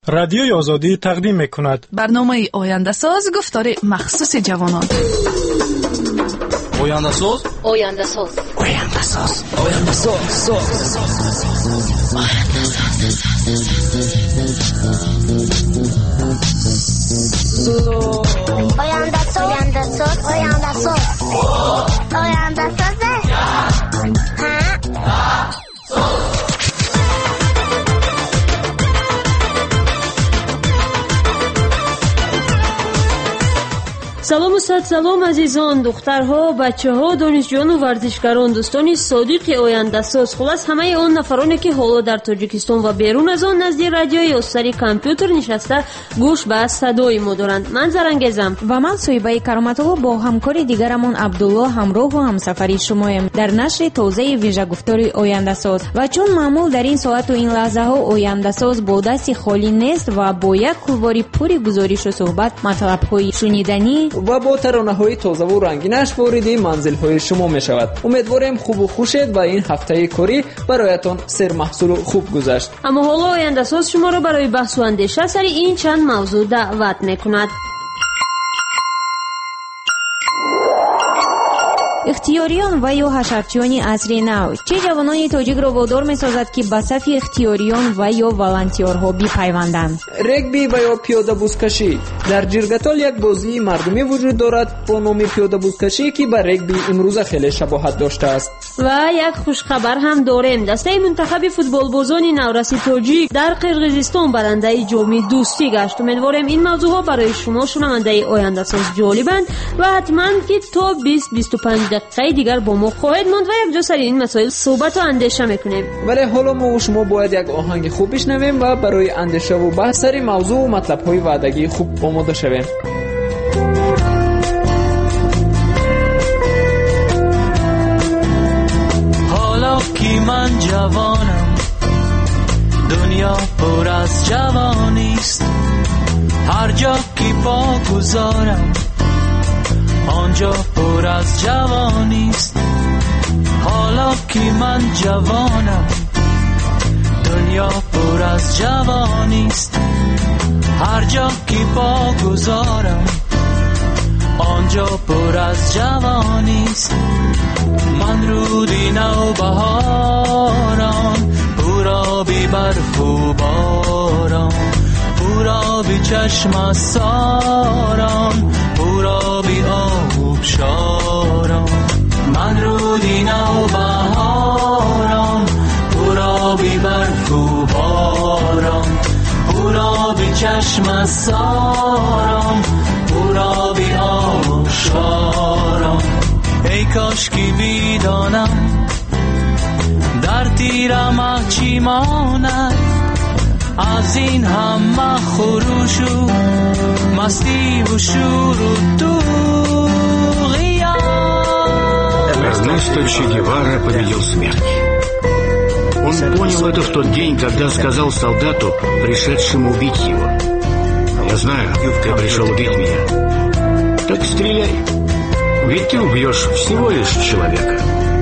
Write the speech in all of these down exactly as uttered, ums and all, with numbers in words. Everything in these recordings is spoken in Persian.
رادیوی آزادی تقدیم می‌کند برنامه آینده ساز گفتار مخصوص جوانان. آینده ساز آینده ساز آینده ساز آینده ساز آینده ساز آینده ساز آینده ساز آینده ساز салому сад салом азизон, духтарҳо, бачаҳо, донишҷӯёну варзишгарон, дӯстони содиқи ояндасоз, хулас ҳамаи он нафароне ки ҳоло дар Тоҷикистон ва берун аз он назди радио ё сари компютер нишаста гӯш ба садои мо доранд. Ман Зарангезам ва ман Соҳибаи Кароматулло бо ҳамкори дигарамон Абдулло ҳамроҳу ҳамсафари шумоем дар нашри тозаи вижагуфтори ояндасоз. Ва чун маъмул дар ин соату ин лаҳзаҳо ояндасоз бо дасти холӣ нест ва бо як кулвори пури гузоришу суҳбат матлабҳои шуниданӣ و با ترانه‌های تازه و رنگینش وارد منزل‌های شما می‌شود. امیدواریم خوب و خوشید و این هفته کاری برایتان سر محصول و خوب گذشت. اما حالا آینده‌ساز شما را برای بحث و اندیشه سر این چند موضوع دعوت می‌کند. ихтиёриён ва ё ҳашарчиёни асри нав чӣ ҷавонони тоҷикро водор месозад ки ба сафи ихтиёриён ва ё волонтёрҳо бипайванданд? регби ва ё пиёдабузкашӣ. дар ҷиргатол як бозии мардумӣ вуҷуд дорад бо номи пиёдабузкашӣ ки ба регби имрӯза хеле шабоҳат доштааст. ва як хушхабар ҳам дорем. дастаи мунтахаби футболбозони навраси тоҷик дар қирғизистон барандаи ҷоми дӯстӣ гашт. умедворем ин мавзӯъҳо барои шумо шунавандаи ояндасоз ҷолибанд ва ҳатман ки то бист бисту панҷ дақиқаи дигар бо мо хоҳед монд ва якҷо сари ин масоил суҳбату андеша мекунем. вале ҳоло мо шумо бояд як оҳанги хуб бишнавем ва барои андешаву баҳс сари мавзӯъу матлабҳои ваъдагии хуб омода шавем. حالا که من جوانم دنیا پر از جوانیست هر جا که پا گذارم آنجا پر از جوانیست حالا که من جوانم دنیا پر از جوانیست هر جا که پا گذارم آنجا پر از جوانیست من رودی نو بهاران پورابی برف و باران پورابی چشم ساران پورابی آب شاران من رودی نو بهاران پورابی برف و باران پورابی چشم ساران پورابی آب شاران ای کاش که میدانم در تیرم چی ماند از این همه خروش و مستی و شور و тугиян. Эрнесто Че Гевара победил смерть. Он понял это в тот день, когда сказал солдату, пришедшему убить его: «Я знаю, ты пришел убить меня. Так стреляй, ведь ты убьешь всего лишь человека».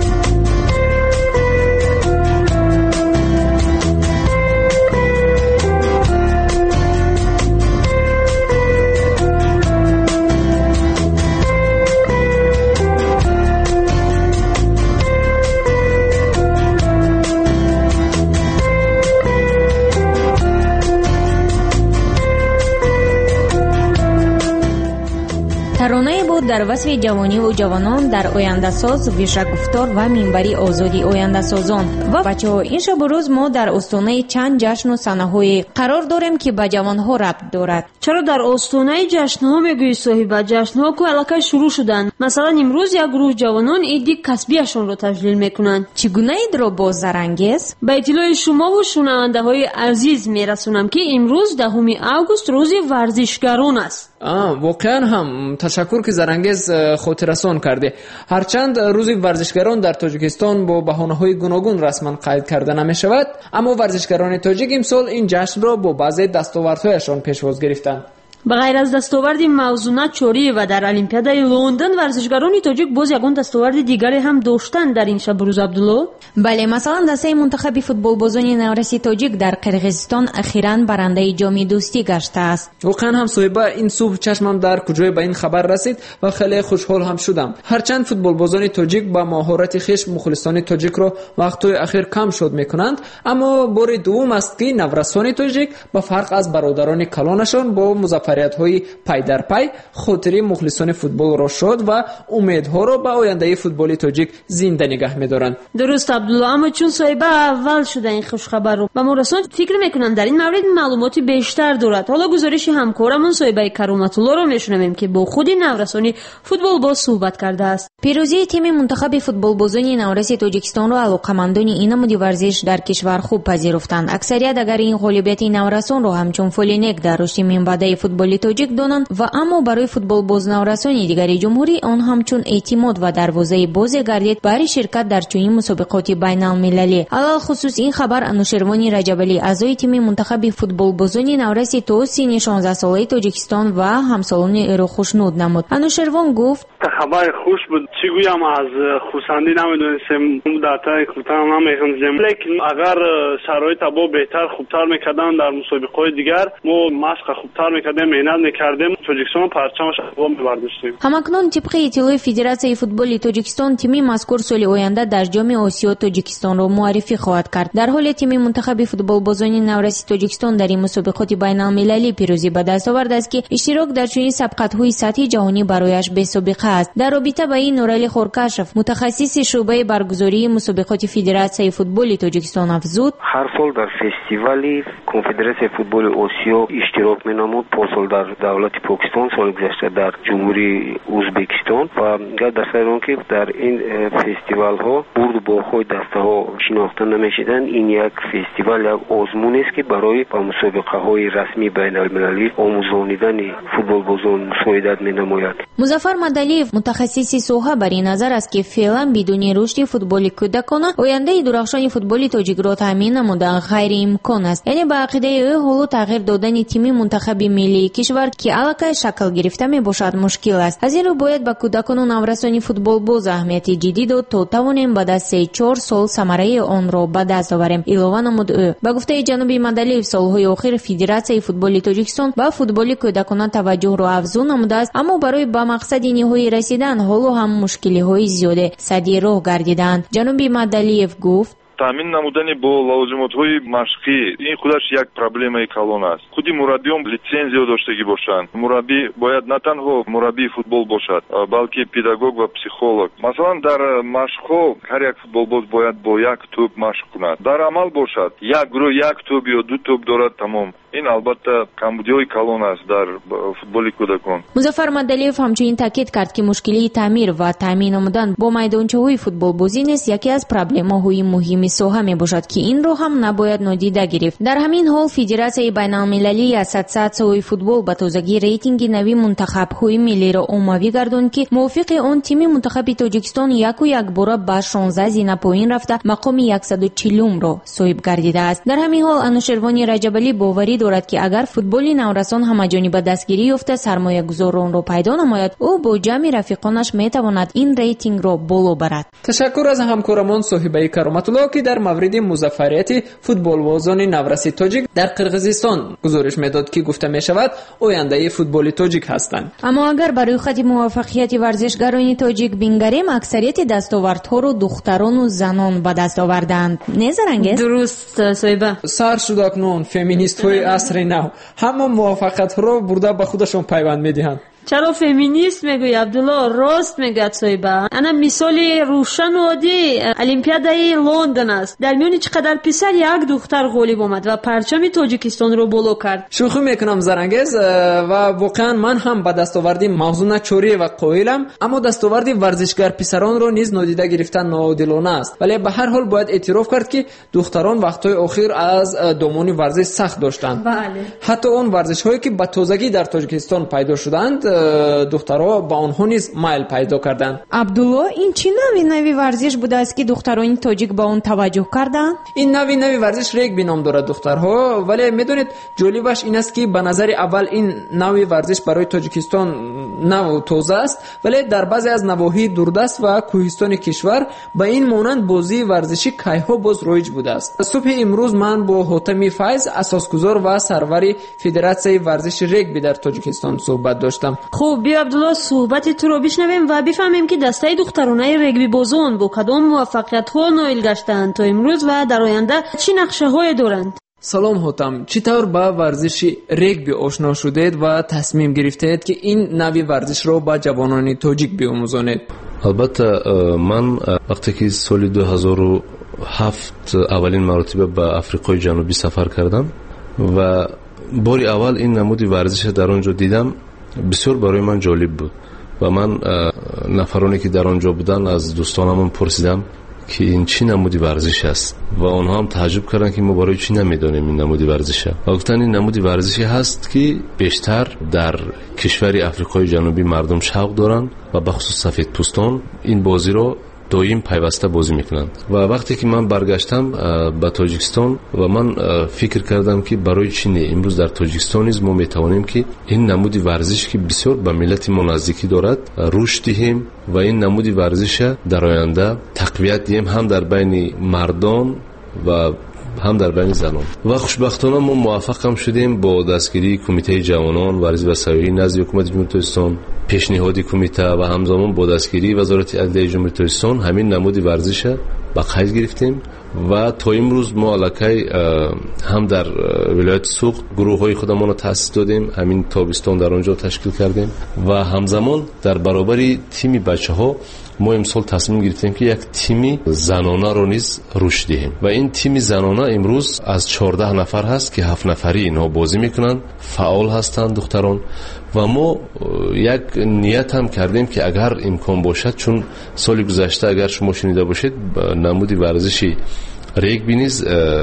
таронае буд дар васфи ҷавониву ҷавонон дар ояндасоз, вишагуфтор ва минбари озоди ояндасозон. ва бачаҳо, ин шабу рӯз мо дар остонаи чанд ҷашну санаҳое қарор дорем ки ба ҷавонҳо рабт дорад. чаро дар остонаи ҷашнҳо мегӯӣ соҳиба? ҷашнҳо ку аллакай шурӯъ шуданд. масалан имрӯз як гурӯҳ ҷавонон иди касбиашонро таҷлил мекунанд. чӣ гуна идро боз Зарангез? ба иттилои шумову шунавандаҳои азиз мерасонам ки имрӯз даҳуми август рӯзи варзишгарон аст. آه واقعا هم تشکر که زرانگیز خاطررسان کردی. هرچند روز ورزشگران در تاجیکستان با بهانه‌های گوناگون رسما قید کرده نمی‌شود، اما ورزشگران تاجیک امسال این جشن را با بعضی دستاوردهایشان پیشواز گرفتند. به غیر از دستاورد موزونات چوری و در المپیادای لندن، ورزشکاران تاجیک باز یگان دستاورد دیگری هم داشتند در این شب روز عبدالله. بله، مثلا دسته منتخب فوتبال بازان نورسی تاجیک در قرقیزستان اخیراً برنده جام دوستی گشته است. واقعا هم صاحبه این صبح چشمم در کجای به این خبر رسید و خیلی خوشحال هم شدم. هرچند فوتبال بازان تاجیک با مهارت خویش مخلصان تاجیک را وقت‌های اخیر کم شد میکنند، اما بار دوم است که نورسان تاجیک با فرق از برادران کلانشان با مظفریت‌های پی در پی خاطره مخلصان فوتبال را شد و امیدها را به آینده فوتبال تاجیک زنده نگه می‌دارند. درست عبدالله، اما چون صاحبه اول شده این خوش خبر رو به ما رساند، فکر میکنم در این مورد معلوماتی بیشتر دارد. حالا گزارش همکارمون صاحبه کرامت الله رو میشنویم که با خود نورسان فوتبال باز صحبت کرده است. پیروزی تیم منتخب فوتبال بازان نورسی تاجیکستان را علاقمندان این نمود ورزش در کشور خوب پذیرفتند. اکثریت اگر این غالبیت نورسان را همچون فولینک در رشد منبعه فوتبال تاجیک دانند و اما برای فوتبال باز نورسان دیگر جمهوری آن همچون اعتماد و دروازه باز گردید برای شرکت در چنین مسابقات بین المللی. علل خصوص این خبر انوشروان رجبلی اعضای تیم منتخب فوتبال بازان نورسی تو سن شانزده ساله تاجیکستان و همسالان او را خوشنود نمود. انوشروان گفت خبر خوش بود، چی گویم، از خوشندی نمیدونستم، داتا کوتاه نمیخوندم، لیکن اگر شرایط با بهتر خوبتر میکردن در مسابقات دیگر ما مشق خوبتر میکردیم، مهنت میکردیم، تاجیکستان پرچمش رو میبرداشتیم. همکنون طبق اطلاع فدراسیون فوتبال تاجیکستان تیم مذکور سال آینده در جام آسیا تاجیکستان را معرفی خواهد کرد. در حالی تیم منتخب فوتبال بازان نورسی تاجیکستان در این مسابقات بین المللی پیروزی به دست آورده است که اشتراک در چنین سبقت‌های سطحی جهانی برایش بی‌سابقه است. در رابطه با این نورعلی خورکشف متخصص شعبه برگزاری مسابقات فدراسیون فوتبال تاجیکستان افزود: هر سال در فستیوالی کنفدراسیون فوتبال آسیا اشتراک می‌نمود. پارسال در دولت پاکستان، سال گذشته در جمهوری ازبکستان و در سر که در این فستیوال ها برد با خود دسته ها شناخته نمیشدن. این یک فستیوال یک آزمون است که برای با مسابقه های رسمی بین المللی آموزانیدن فوتبال بازان مساعدت می‌نماید. مظفر مدلیف متخصص سوها بر این نظر است که فعلا بدون رشد فوتبال کودکان آینده درخشان فوتبال تاجیک را تامین نمودن غیر امکان است. یعنی به عقیده او حالا تغییر دادن تیم منتخب ملی کشور که علاقه شکل گرفته می باشد مشکل است. از این رو باید به کودکان و نورسان فوتبال باز اهمیت جدی داد تا توانیم بعد از سه چهار سال ثمره آن را به دست آوریم. اضافه نمود او. به گفته جناب مدلیف سالهای اخیر فدراسیون فوتبال تاجیکستان به فوتبال کودکان توجه را افزون نموده است، اما برای به مقصد نهایی رسیدن حالا هم مشکل‌های زیاد سدی راه گردیدند. جناب مدلیف گفت: تامین نمودن با لوازمات‌های مشقی این خودش یک پروبلم کلان است. خودی مربیان لیسانس داشتگی باشند. مربی باید نه تنها مربی فوتبال باشد، بلکه پداگوگ و پسیخولوگ. مثلا در مشق‌ها هر یک فوتبالباز باید با یک توپ مشق کند. در عمل باشد یک گروه یک توپ یا دو توپ دارد تمام. این البته کمبودی‌های کلان است در فوتبال کودکان. مظفر مدلیف همچنین تاکید کرد که مشکلی تعمیر و تامین نمودن با میدانچه‌های فوتبال بازی نیست، یکی از پروبلم‌های مهم سوها می باشد که این رو هم نباید نادیده گرفت. در همین حال فدراسیون بین المللی اساتذه سوی فوتبال به تازگی ریتینگ نوی منتخب‌های ملی را عمومی گرداند که موافق آن تیم منتخب تاجیکستان یک و یک بار به شانزده زینه پایین رفته مقام صد و چهل را صاحب گردیده است. در همین حال انوشروان رجبلی باوری دارد که اگر فوتبال نورسان همه‌جانبه دستگیری یافته سرمایه‌گذاران را پیدا نماید، او با جمع رفیقانش می تواند این ریتینگ را بالا برد. تشکر از همکارمان صاحبه کرامت الله که در مورد مظفریت فوتبال بازان نورسی تاجیک در قرقیزستان گزارش میداد که گفته می شود آینده فوتبال تاجیک هستند. اما اگر برای خط موفقیت ورزشکاران تاجیک بینگریم، اکثریت دستاوردها رو دختران و زنان به دست آوردند. نظرانگیز؟ درست صاحبه. سر شده اکنون فمینیست های عصر نو همه موفقیت رو برده به خودشون پیوند میدهند. چرا فمینیست میگوی عبدالله؟ راست میگد صاحبه. انا مثال روشن و عادی المپیادای لندن است. در میان چقدر پسر یک دختر غالب آمد و پرچم تاجیکستان رو بالا کرد. شوخی میکنم زرنگیز و واقعا من هم به دستاوردی موزون چوری و قائلم، اما دستاوردی ورزشگر پسران رو نیز نادیده گرفتن ناعادلانه است. ولی به هر حال باید اعتراف کرد که دختران وقتهای اخیر از دامان ورزش سخت داشتند. بله. حتی اون ورزش‌هایی که به تازگی در تاجیکستان پیدا شدند духтарҳо ба онҳо низ майл пайдо карданд. абдулло, ин чӣ нави нави варзиш будааст ки духтарони тоҷик ба он таваҷҷӯҳ карданд? ин нави нави варзиш регби ном дорад духтарҳо, вале медонед ҷолибаш ин аст ки ба назари аввал ин нави варзиш барои Тоҷикистон наву тоза аст, вале дар баъзе аз навоҳии дурдаст ва кӯҳистони кишвар ба ин монанд бозии варзишӣ кайҳо боз роиҷ будааст. субҳи имрӯз ман бо Ҳотами Файз, асосгузор ва сарвари Федератсияи варзиши регби дар Тоҷикистон суҳбат доштам. хуб, биё Абдулло, суҳбати туро бишнавем ва бифаҳмем ки дастаи духтаронаи регбибозон бо кадом муваффақиятҳо ноил гаштаанд то имрӯз ва дар оянда чӣ нақшаҳое доранд? салом Ҳотам, чӣ тавр ба варзиши регби ошно шудед ва тасмим гирифтед ки ин нави варзишро ба ҷавонони тоҷик биомӯзонед? албатта ман вақте ки соли ду ҳазору ҳафт аввалин маротиба ба Африқои ҷанубӣ сафар кардам ва бори аввал ин намуди варзиша дар он ҷо дидам, бисёр барои ман ҷолиб буд ва ман нафароне ки дар он ҷо буданд аз дӯстонамон пурсидам ки ин чӣ намуди варзиш аст ва онҳо ҳам тааҷҷуб карданд ки мо барои чӣ намедонем ин намуди варзиша. ва гуфтанд ин намуди варзише ҳаст ки бештар дар кишвари Африқои ҷанубӣ мардум шавқ доранд ва бахусус сафедпӯстон ин бозиро доим пайваста бозӣ мекунанд. ва вақте ки ман баргаштам ба Тоҷикистон ва ман фикр кардам ки барои чӣ не имрӯз дар Тоҷикистон низ мо метавонем ки ин намуди варзиш ки бисёр ба миллати мо наздикӣ дорад рушд диҳем ва ин намуди варзиша дар оянда тақвият диҳем ҳам дар байни мардон ва ҳам дар байни занон. ва хушбахтона мо муваффақ ҳам шудем бо дастгирии кумитаи ҷавонон варзиш ва сайёҳӣ назди ҳукумати ҷумҳурии Тоҷикистон, пешниҳоди кумита ва ҳамзамон бо дастгирии вазорати адлияи ҷумҳурии Тоҷикистон ҳамин намуди варзиша ба қайд гирифтем ва то имрӯз мо аллакай ҳам дар вилояти Суғд гурӯҳҳои худамонро таъсис додем, ҳамин тобистон дар он ҷо ташкил кардем ва ҳамзамон дар баробари тими бачаҳо мо имсол тасмим гирифтем ки як тими занонаро низ рушд диҳем ва ин тими занона имрӯз аз чордаҳ нафар ҳаст ки ҳафт нафари инҳо бозӣ мекунанд, фаъол ҳастанд духтарон ва мо як ният ҳам кардем ки агар имкон бошад, чун соли гузашта агар шумо шунида бошед намуди варзиши регби низ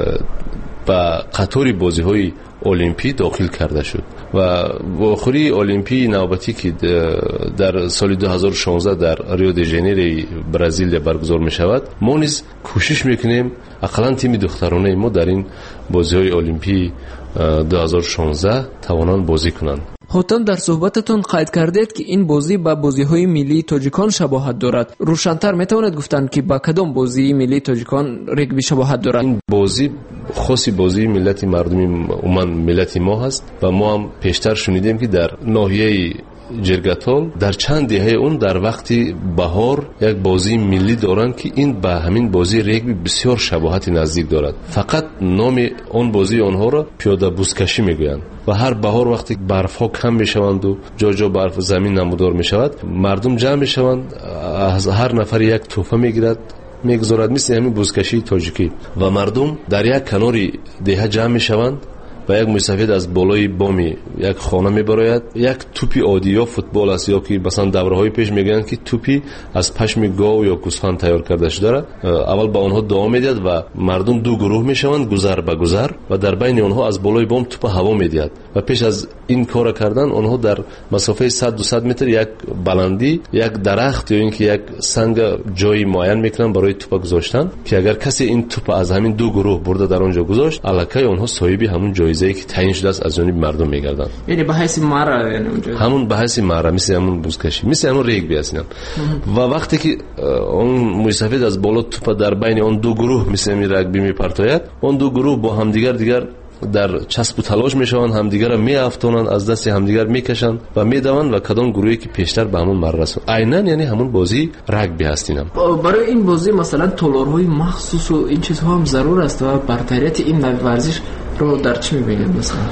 ба қатори бозиҳои олимпӣ дохил карда шуд ва бо охирии олимпии навбатӣ ки дар соли ду ҳазору шонздаҳ дар Рио де Жанейрои Бразилия баргузор мешавад, мо низ кӯшиш мекунем ақаллан тими духтаронаи мо дар ин бозиҳои олимпии ду ҳазору шонздаҳ тавонанд бозӣ кунанд. ҳотам, дар суҳбататон қайд кардед ки ин бозӣ ба бозиҳои миллии тоҷикон шабоҳат дорад. рӯшантар метавонед гуфтанд ки ба кадом бозии миллии тоҷикон регби шабоҳат дорад? ин бозӣ хоси бозии миллати мардуми умуман миллати мо ҳаст ва мо ҳам пештар шунидем ки дар ноҳияи ҷиргатол дар чанд деҳаи он дар вақти баҳор як бозии миллӣ доранд ки ин ба ҳамин бозии регби бисёр шабоҳати наздик дорад. фақат номи он бозии онҳоро пиёдабузкашӣ мегӯянд ва ҳар баҳор вақте барфҳо кам мешаванду ҷо ҷо барф замин намудор мешавад, мардум ҷамъ мешаванд, аз ҳар нафари як тӯҳфа мегирад мегузорад, мисли ҳамин бузкашии тоҷикӣ ва мардум дар як канори деҳа ҷамъ мешаванд ва як мӯйсафед аз болои боми як хона мебарояд, як тӯпи оддӣ ё футбол аст ё ки масалан давраҳои пеш мегӯянд ки тӯпи аз пашми гов ё гӯсфанд тайёр карда шударо, аввал ба онҳо дуо медиҳад ва мардум ду гурӯҳ мешаванд гузар ба гузар ва дар байни онҳо аз болои бом тӯпа ҳаво медиҳад ва пеш аз ин кора кардан онҳо дар масофаи сад дусад метр як баландӣ, як дарахт ё ин ки як санга ҷои муайян мекунанд барои тӯпа гузоштан, ки агар касе ин тӯпа аз ҳамин ду гурӯҳ бурда дар он ҷо гузошт, аллакай онҳо соҳиби ҳамун ҷоизае ки таъин шудааст аз ҷониби мардум мегарданд. яъне ба ҳайси марра, яъне онҷо ҳамун ба ҳайси марра, мисли ҳамун бузкашӣ, мисли ҳамун регби аст инам. ва вақте ки он мӯйсафед аз боло тӯпа дар байни он ду гурӯҳ мисли ҳамин рагби мепартояд, он ду гурӯҳ бо ҳамдигар дигар дар часпу талош мешаванд, ҳамдигарро меафтонанд, аз дасти ҳамдигар мекашанд ва медаванд ва кадом гурӯҳе ки пештар ба ҳамун марра расонад. айнан яъне ҳамун бозии рагби ҳаст инам. барои ин бозӣ масалан толорҳои махсусу ин чизҳо ҳам зарур аст ва бартарияти ин нави варзишро дар чӣ мебинед? масалан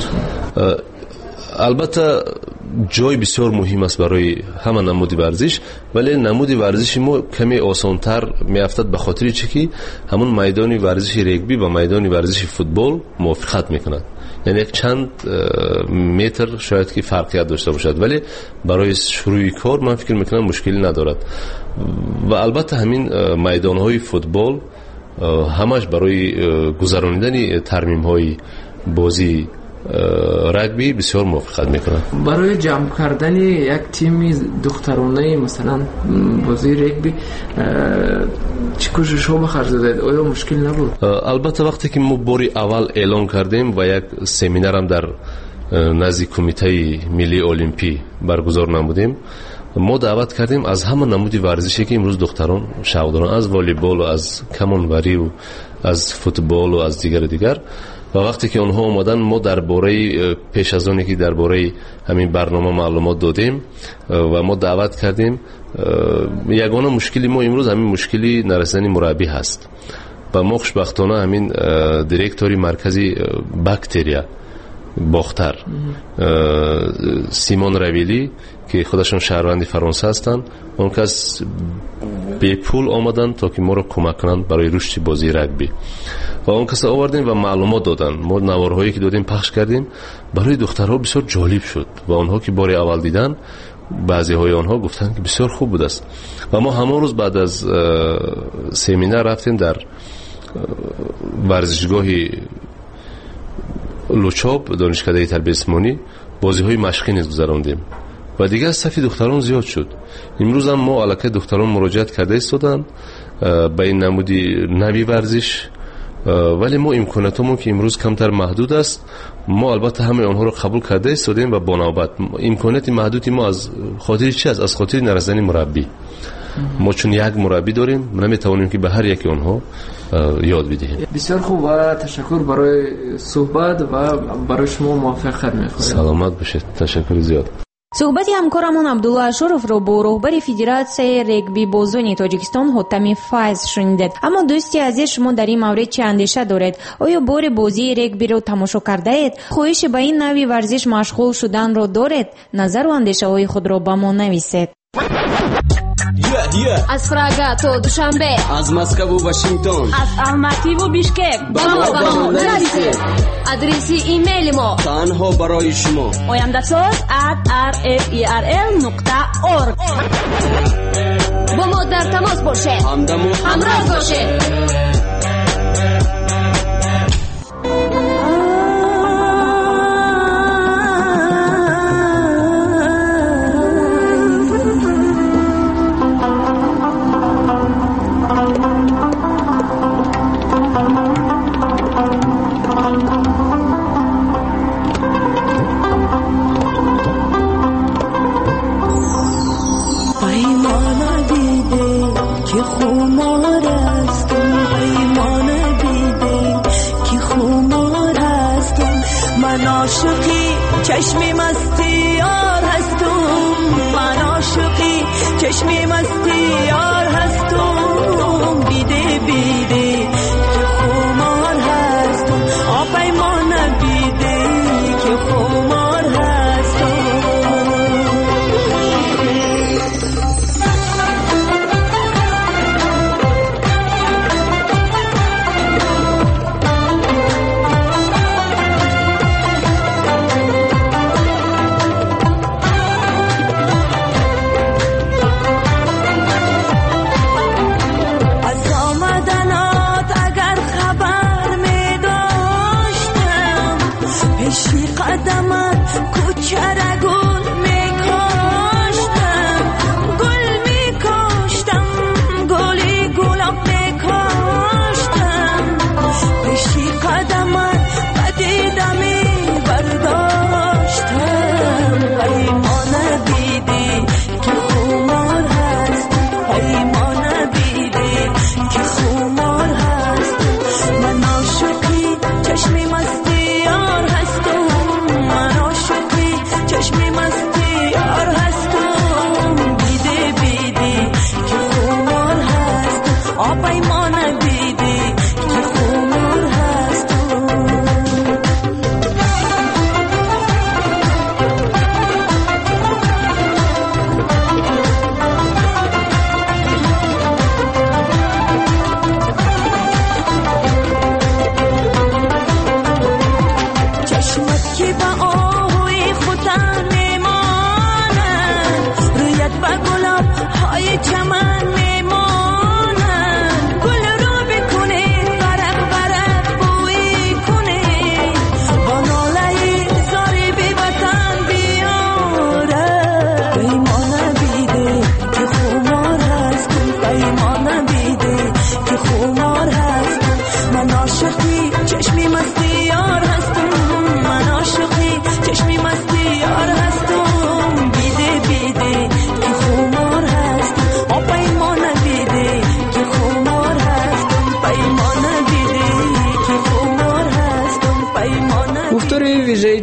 албатта ҷой бисёр муҳим аст барои ҳама намуди варзиш, вале намуди варзиши мо каме осонтар меафтад ба хотири чӣ ки ҳамун майдони варзиши регби ва майдони варзиши футбол мувофиқат мекунад. яъне як чанд метр шояд ки фарқият дошта бошад, вале барои шурӯи кор ман фикр мекунам мушкилӣ надорад. ва албатта ҳамин майдонҳои футбол ҳамаш барои гузаронидани тармимҳои бозии رگبی بسیار موافقت میکنم. برای جمع کردن یک تیم دخترانه مثلا بازی رگبی چه کوشش ها به خرج دادید؟ آیا مشکل نبود؟ البته وقتی که ما باری اول اعلان کردیم و یک سمینار هم در نزد کمیته ملی المپی برگزار نمودیم، ما دعوت کردیم از همه نمودی ورزشی که امروز دختران شوق دارن، از والیبال و از کمانوری و از فوتبال و از دیگر دیگر. و وقتی که اونها اومدن ما درباره پیش از اونی که درباره همین برنامه معلومات دادیم و ما دعوت کردیم. یگانه مشکلی ما امروز همین مشکلی نرسیدن مربی هست و ما خوشبختانه همین دیرکتوری مرکزی باکتریا باختر سیمون رویلی که خودشون شهروند فرانسه هستن، اون کس به پول آمدن تا که ما رو کمک کنند برای رشد بازی رگبی و اون کس آوردیم و معلومات دادن. ما نوارهایی که دادیم پخش کردیم، برای دخترها بسیار جالب شد و اونها که بار اول دیدن بعضی های آنها گفتن که بسیار خوب بود است. و ما همون روز بعد از سمینار رفتیم در ورزشگاهی لوچاب دانشکده تربیت جسمانی بازی های مشقی نیز گذراندیم و دیگه از صف دختران زیاد شد. امروز هم ما علاقه دختران مراجعت کرده ایستادن به این نمودی نوی ورزش، ولی ما امکاناتمون که امروز کمتر محدود است، ما البته همه آنها رو قبول کرده ایستادیم و با نوبت امکانات محدودی ما از خاطر چی است؟ از خاطر نرسیدن مربی. ما چون یک مربی داریم نمیتوانیم که به هر یکی آنها یاد بدهیم. بسیار خوب و تشکر برای صحبت و برای شما موفقیت می‌خوایم. سلامت باشید. تشکر زیاد. صحبتی همکارمون عبدالله اشرف رو با رهبر فدراسیون رگبی بازون تاجیکستان حاتمی فایز شنیدید. اما دوستی عزیز، شما در این مورد چه اندیشه دارید؟ آیا بار بازی رگبی رو تماشا کرده اید؟ خواهش به این نوع ورزش مشغول شدن رو دارید؟ نظر و اندیشه های خود رو به ما نویسید. Yeah, yeah. از پراگا تا دوشنبه، از مسکو و واشنگتن، از الماتی و بیشکک، با ما با ما نویسید. آدرس ایمیل ما تنها برای شما oyandasot at r f e r l نقطه org. با ما در تماس باشید، همراه باشید. چشمی مستی یار هستم، من عاشقی چشمی مستی یار هستم، بیده بیده که خمار هستم، آبای ما نبیده که خمار هستم.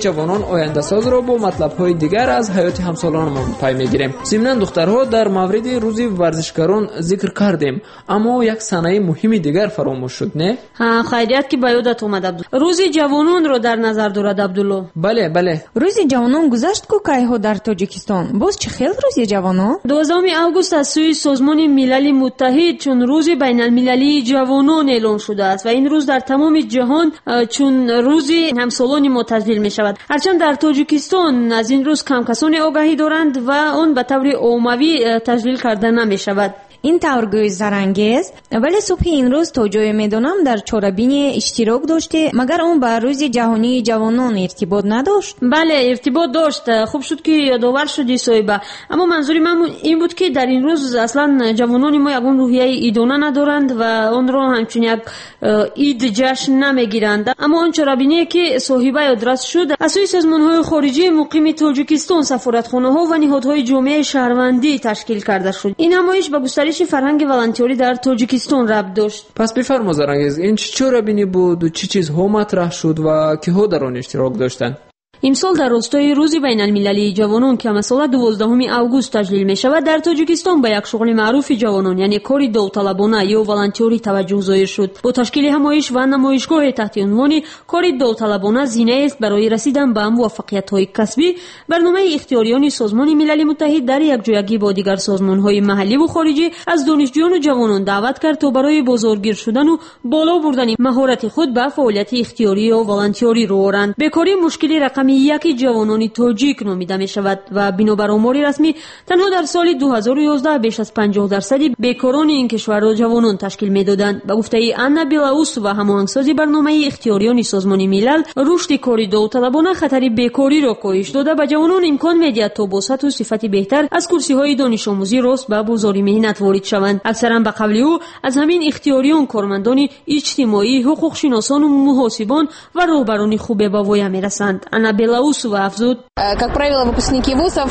جوانان آینده‌ساز را با مطلب‌های دیگر از حیات همسالانمان پی می‌گیریم. ضمن دخترها در مورد روز ورزشکاران ذکر کردیم، اما یک صحنه مهم دیگر فراموش شد، نه؟ ها، خیریت که به یادت اومد عبدالله. روز جوانان رو در نظر دارد عبدالله. بله بله. روز جوانان گذشت کو کایها در تاجیکستان. باز چه خیلی روز جوانان؟ دوازدهم آگوست از سوی سازمان ملل متحد چون روز بین المللی جوانان اعلام شده است و این روز در تمام جهان چون روز همسالان ما تجلیل می شود. هرچند در تاجیکستان از این روز کم کسانی آگاهی دارند و آن به طور عمومی تجلیل کرده نمی شود. این تورگوی زرانگیز ولی صبح این روز تا جای میدانم در چاربین اشتراک داشته، مگر اون با روز جهانی جوانان ارتباط نداشت؟ بله ارتباط داشت. خوب شد که یادآور شدی صاحبه. اما منظوری من این بود که در این روز اصلا جوانان ما یگان روحیه ایدانه ندارند و آن را همچون یک عید جشن نمیگیرند. اما آن چاربینی که صاحبه آدرس شد از سوی سازمان‌های خارجی مقیم تاجیکستان، سفارتخانه‌ها و نهادهای جامعه شهروندی تشکیل کرده شد. این نمایش به گسترش فرهنگ والنتیوری در تاجیکستان ربط داشت. پس بفرما زرانگیز، این چه چاربینی بود و چه چیزها مطرح شد و کیها در آن اشتراک داشتند؟ امسال در راستای روز بین المللی جوانان که مثلا دوازدهم آگوست تجلیل می شود در تاجیکستان به یک شغل معروف جوانان یعنی کاری داوطلبانه یا والنتیوری توجه ظاهر شد. با تشکیل همایش و نمایشگاه تحت عنوان کاری داوطلبانه زینه است برای رسیدن به موفقیت‌های کسبی، برنامه اختیاریان سازمان ملل متحد در یکجایگی با دیگر سازمان‌های محلی و خارجی از دانشجویان و جوانان دعوت کرد تا برای بازارگیر شدن و بالا بردن مهارت خود به فعالیت اختیاری و والنتیوری رو آورند. بیکاری مشکلی رقم یکی جوانان تاجیک نامیده می شود و بنابر آمار رسمی تنها در سال دو هزار و یازده بیش از پنجاه درصدی بیکاران این کشور را جوانان تشکیل می دادند. به گفته انا بلاوس و هماهنگسازی برنامه اختیاریان سازمان ملل، رشد کاری داوطلبانه خطر بیکاری را کاهش داده به جوانان امکان می‌دهد تا با سطح و صفت بهتر از کرسی‌های دانش آموزی راست به بازار مهنت وارد شوند. اکثرا به قول او از همین اختیاریان کارمندان اجتماعی، حقوق شناسان و محاسبان و راهبران خوب به وای می‌رسند. انا بلاوس و افزود: Как правило, выпускники вузов,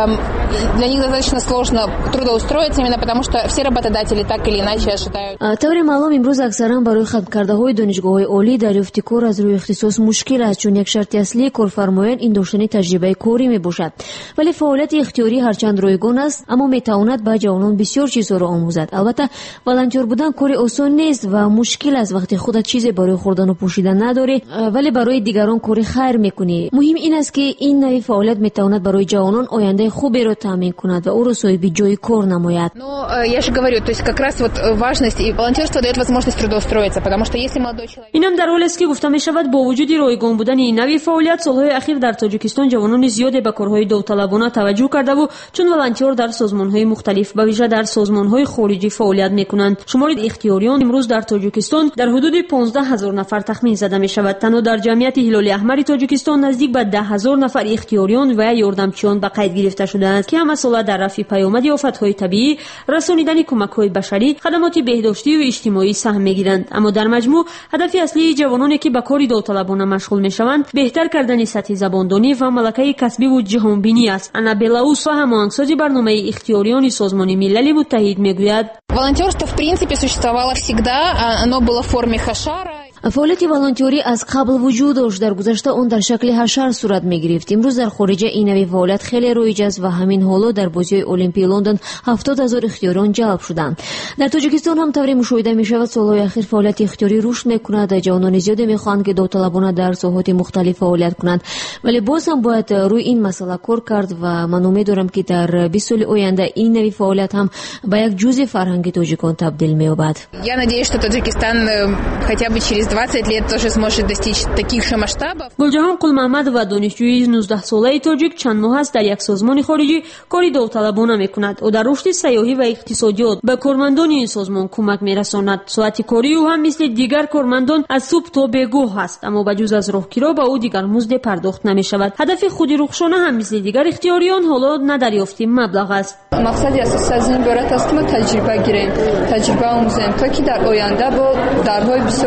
для них достаточно сложно трудоустроиться, именно потому что все работодатели так или иначе считают. طور معلوم امروز اکثرا برای ختم کرده های دانشگاه‌های عالی دریافت کار از روی اختصاص مشکل است، چون یک شرط اصلی کارفرمایان این داشتن تجربه کاری میباشد. ولی فعالیت اختیاری هرچند رایگان است اما میتواند به جوانان بسیار چیزها را آموزد. البته والنتیر بودن کاری آسان نیست و مشکل است وقتی خودت چیزی برای خوردن و پوشیدن نداری ولی برای دیگران کاری خیر میکنی. مهم این است که این نوع فعالیت میتواند برای جوانان آینده خوبی را تامین کند و او را صاحب جای کار نماید. Но я же говорю, то есть как раз вот важность и волонтерство дает возможность трудоустроиться, потому что если молодой человек. اینم در حالی است که گفته می شود با وجود رایگان بودن این نوع فعالیت سالهای اخیر در تاجیکستان جوانان زیادی به کارهای داوطلبانه توجه کرده و چون والنتیر در سازمانهای مختلف به ویژه در سازمانهای خارجی فعالیت میکنند. شمار اختیاریان امروز در تاجیکستان در حدود پانزده هزار نفر تخمین زده می شود. تنها در جمعیت هلال احمر تاجیکستان نزدیک به ده هزار نفر اختیاریان و یاردمچیان به قید گرفته شدهاند که همساله در رفع پیامد آفت‌های طبیعی، رسانیدن کمک‌های بشری، خدمات بهداشتی و اجتماعی سهم می‌گیرند. اما در مجموع هدف اصلی جوانانی که به کار داوطلبانه مشغول می‌شوند بهتر کردن سطح زباندانی و ملکه کسبی و جهانبینی است. انا بلاوس و هماهنگسازی برنامه اختیاریان سازمان ملل متحد می‌گوید: Волонтерство в принципе существовало всегда, оно было в форме хашара. فعالیت والنتیوری از قبل وجود داشت. در گذشته اون در شکل حشر صورت می‌گرفت. امروز در خارج این نوع فعالیت خیلی رایج است و همین حالا در بازی المپی لندن هفتاد هزار اختیاریان جلب شدند. در تاجیکستان هم طوری مشاهده می‌شود سال‌های اخیر فعالیت اختیاری رشد می‌کند. جوانان زیادی می‌خواهند که داوطلبانه در ساحات مختلف فعالیت کنند. ولی باز هم باید روی این مسئله کار کرد و من امیدوارم که در بیست سال آینده این نوع فعالیت هم به یک جزء فرهنگ تاجیکان تبدیل می‌یابد. Я надеюсь, что Таджикистан хотя бы через двадцать лет тоже сможет достичь таких же масштабов. گلجهان قل محمد و دانشجوی نوزده ساله تاجیک چند ماه است در یک سازمان خارجی کاری داوطلبانه می‌کند. او در رشد سیاحی و اقتصادیات به کارمندان این سازمان کمک می‌رساند. ساعت کاری او هم مثل دیگر کارمندان از صبح تا بگاه است، اما به جز از راهگیری به او دیگر مزد پرداخت نمی‌شود. هدف خود رخشانه هم مثل دیگر اختیاریان حالا ندریافت مبلغ است. مقصدی اساسی از این عبارت است که ما تجربه گیریم، تجربه آموزیم تا که در آینده با درهای بسیار گشوده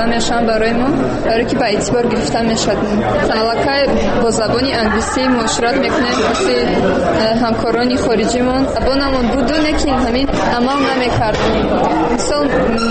میشن برای ما، برای که با اعتبار گرفتن میشد. تنالکای با زبان انگلیسی معاشرت میکنیم مثل همکاران خارجیمون. زبانمون بودونه که همین عمل نمیکردیم. مثلا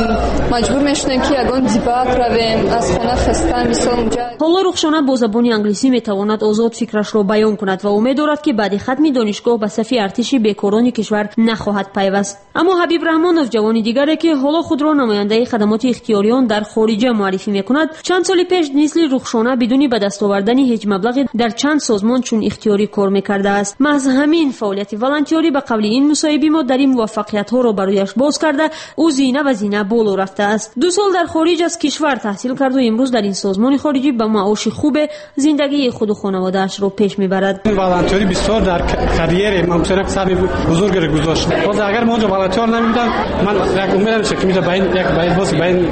مجبور میشدیم که یگان دیباک رویم از خانه خسته مثلا اونجا. حالا رخشانه با زبان انگلیسی میتواند آزاد فکرش را بیان کند و امید دارد که بعد ختم دانشگاه به صف ارتش بیکاران کشور نخواهد پیوست. اما حبیب رحمانوف جوانی دیگری که حالا خود را نماینده خدمات اختیاریان در خارج معرفی میکند، چند سال پیش مثل رخشانه بدون به دست آوردن هیچ مبلغی در چند سازمان چون اختیاری کار میکرده است. محض همین فعالیت والنتیری به قبل این مصاحبه ما در این موفقیت ها را برایش باز کرده او زینه و زینه بالا رفته است. دو سال در خارج از کشور تحصیل کرد و امروز در این سازمان خارجی با معاش خوب زندگی خود و خانواده‌اش را پیش میبرد. والنتیری بسیار در کریر ممکنه سهم بزرگی گذاشت. باز اگر ما اونجا والنتیر نمیدم من یک امیدم میشه که میشه با این یک با این باز با این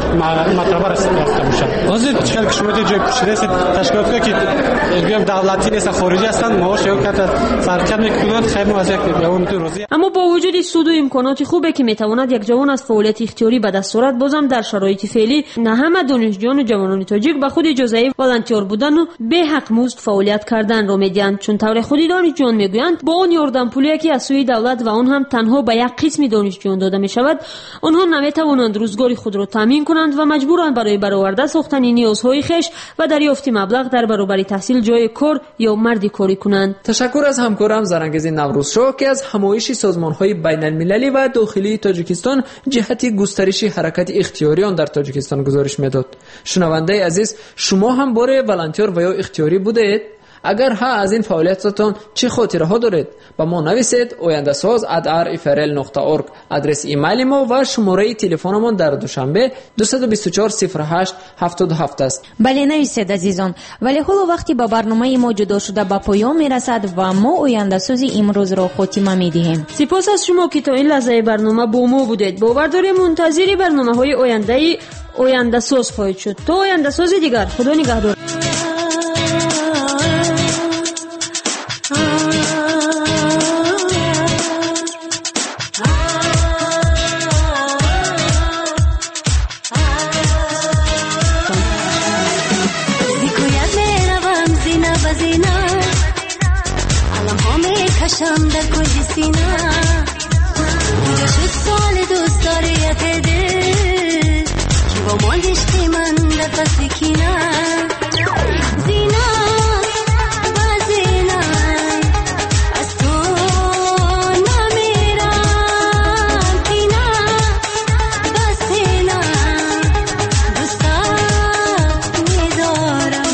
مطلب رسیده باشه. باز چیکار که شما جای پوشیده است تشکیلات که میگم دولتی نیست خارجی هستند معاش یا کات فرق میکنند خیلی از یک جوان روزی. اما با وجود سود و امکانات خوبی که میتواند یک جوان از فعالیت اختیاری به دست آورد، بازم در شرایط فعلی نه همه دانشجویان و جوانان تاجیک به خود اجازه والنتیر بودن و به حق مزد فعالیت کردن را میدهند، چون طور خودی دانشجویان میگویند با اون یاردم پولی که از سوی دولت و اون هم تنها به یک قسم دانشجویان داده می شود، آنها نمیتوانند روزگاری خود را تامین کنند و مجبورند برای برآورده ساختن نیازهای خویش و دریافت مبلغ در برابر تحصیل جای کار یا مردی کاری کنند. تشکر از همکارم زرنگز نوروزشو که از همایش سازمان‌های بین‌المللی و داخلی تاجیکستان جهت گسترش حرکت اختیاریان در تاجیکستان گزارش میداد. شنونده عزیز، شما هم بار والنتیر و یا اختیاری بودید؟ اگر ها، از این فعالیتاتون چه خاطره ها دارید؟ با ما نویسید oyandasaz at r f r l dot org آدرس ایمیل ما و شماره تلفنمان در دوشنبه دو دو چهار صفر هشت هفتاد و هفت است. بله نویسید عزیزان. ولی حالا وقتی با برنامه ما جدا شده به پایان میرسد و ما آینده‌ساز امروز را خاتمه میدهیم. سپاس از شما که تا این لحظه برنامه با ما بودید. باور داریم منتظر برنامه‌های آینده آینده‌ساز خواهید شد. تا آینده‌ساز دیگر، خدا نگهدار. شام در کجی سینا بوده شد سال دوست داریت دل که با مال عشقی من در پس کینا زینا و زینا از تو نمیرم کینا بس زینا دوستت میدارم.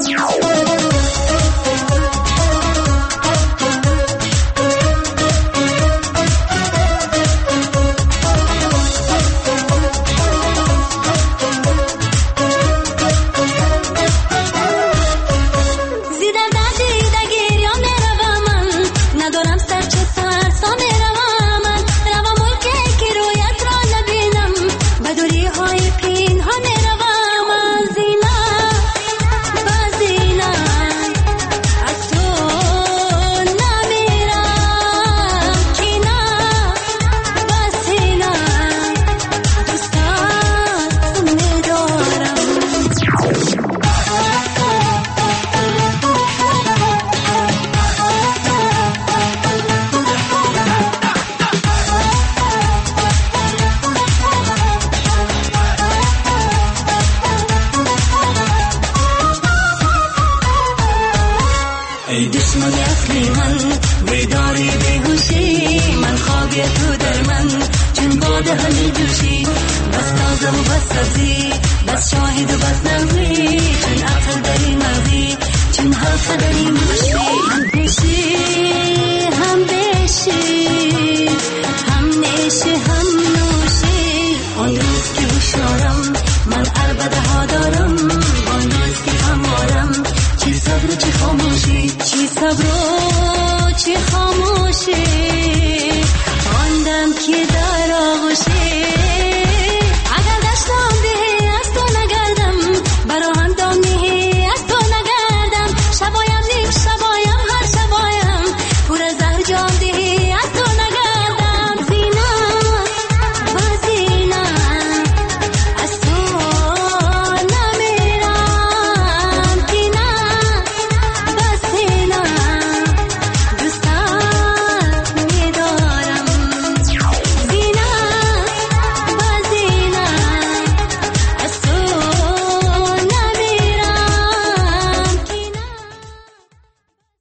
ای دشمن اصلی من ویداری بیهوشی من خوابی تو در من چون باد همی دوشی بس تازه و بس سبزی بس شاهد و بس نوی چون عقل داری مغزی چون حلقه داری موشی هم پیشی هم بیشی هم نیشی هم نوشی آن روز که بشارم من عربده ها دارم آن روز که همارم چی صبر و چی خاموشی چی صبر و چی خاموشی